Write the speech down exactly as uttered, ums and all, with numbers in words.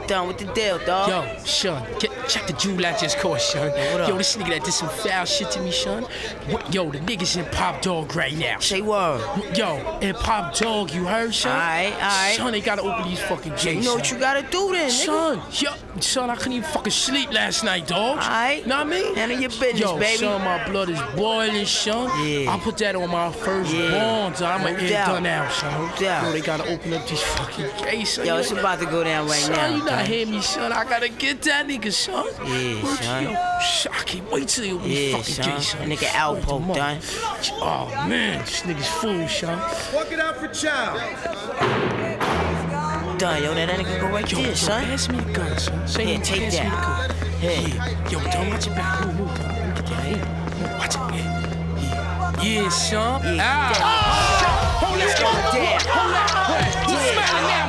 done with the deal, dog. Yo, son, get, check the jewel I just caught, son. Yo, what up? Yo, this nigga that did some foul shit to me, son. What, yo, the nigga's in Pop Dog right now. Say word. Yo, in Pop Dog, you heard, son? Alright, alright. Son, they gotta open these fucking gates. You know what you gotta do then, nigga. Son, yo, son, I couldn't even fucking sleep last night, dog. Alright. Know what I mean? Handle your business, yo, baby. Son, my blood is boiling, son. Yeah. I'll put that on my first Yeah. bond, son. I'm No gonna end doubt. done out, son. No doubt. Yo, they gotta open up these fucking gates, son. Yo, You it's ain't- about to go down right son, now. you not dog. hear me, son. I gotta get that nigga, son. Yeah, Word, son. Yo, son, I can't wait till you open these Yeah, fucking son. gates, son. That nigga Alpo, Word to done. mother- Oh, man, this nigga's fool, son. Walk it out for Chow. Done, yo, that nigga go right Yo, there, yo, son. pass me the gun, son. Say Here, no, take pass me the that. gun. Here. Yeah. Yo, don't watch your back. Move, move, dog. Let me get that. Move, move, watch it. Yeah, yeah, yeah son. Yeah, ah. get Oh, shit. Hold Let's that. go down. Hold that. Hold that. Yeah. Smell it now.